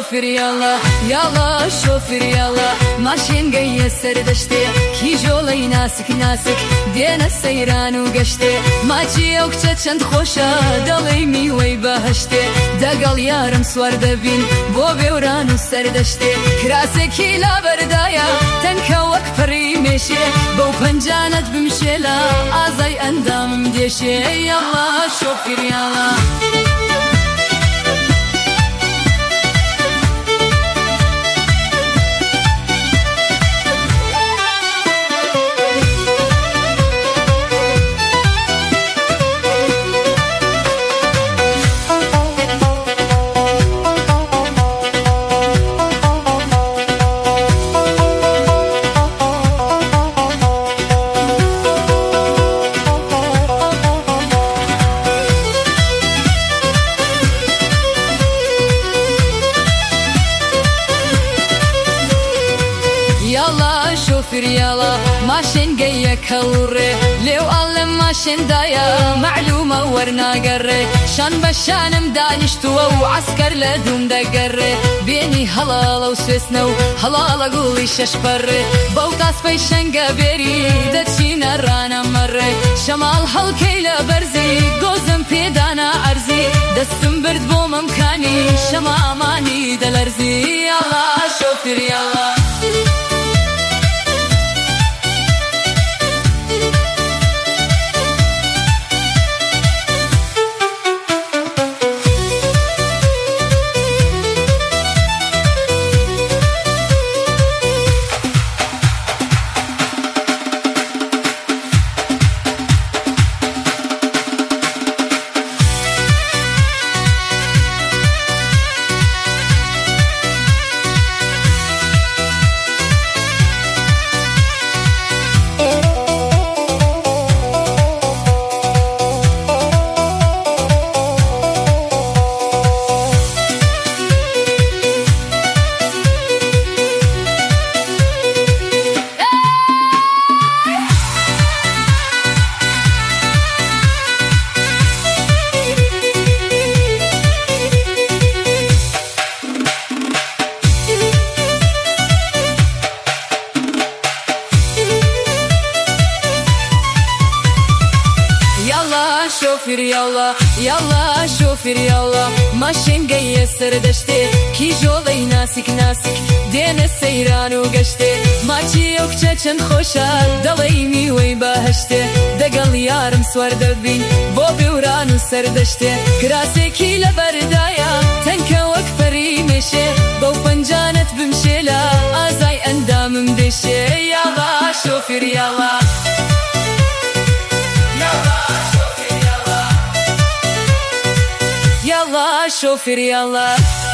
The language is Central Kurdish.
شوفر يلا يلا شوفر يلا ماشين جاية سردشتي كي جولي ناسك ناسك دينا سيران وقشتي ماجي اوكتا چند خوشا دلي ميوي بهشتي دقل يارم سوار دبين بو بيورانو سردشتي كراسكي لا بردايا تنكا وكفري مشي بو پنجانت بمشيلا آزاي اندام مديشي يلا شوفر يلا يلا شوفر يلا ماشين جاية كوري لو ألم ماشين دايا معلومة ورنا قري شان بشانم دانشتوا وعسكر لدوم دا قري بيني هلالا وسوسنو هلالا قولي ششبري بوطاس بيشن قابيري دتشينا رانا مري شمال هالكي لبرزي قوزم بيدانا عرزي دستم برد بو ممكاني شما اماني دلرزي يلا شوفر يلا شوفر يلا يلا شوفر يلا ماشين جاية سردشتي كي جولي ناسك ناسك دين السيران وقشتي ماجي اوكتا چند خوشا دلي ميوي بهشتي دقل يارم سوار دبين بو بيورانو سردشتي كراسكي لبردايا تنكا وكفري مشي بو پنجانت بمشيلا آزاي اندام مدشي يلا شوفر يلا يلا شوفر يلا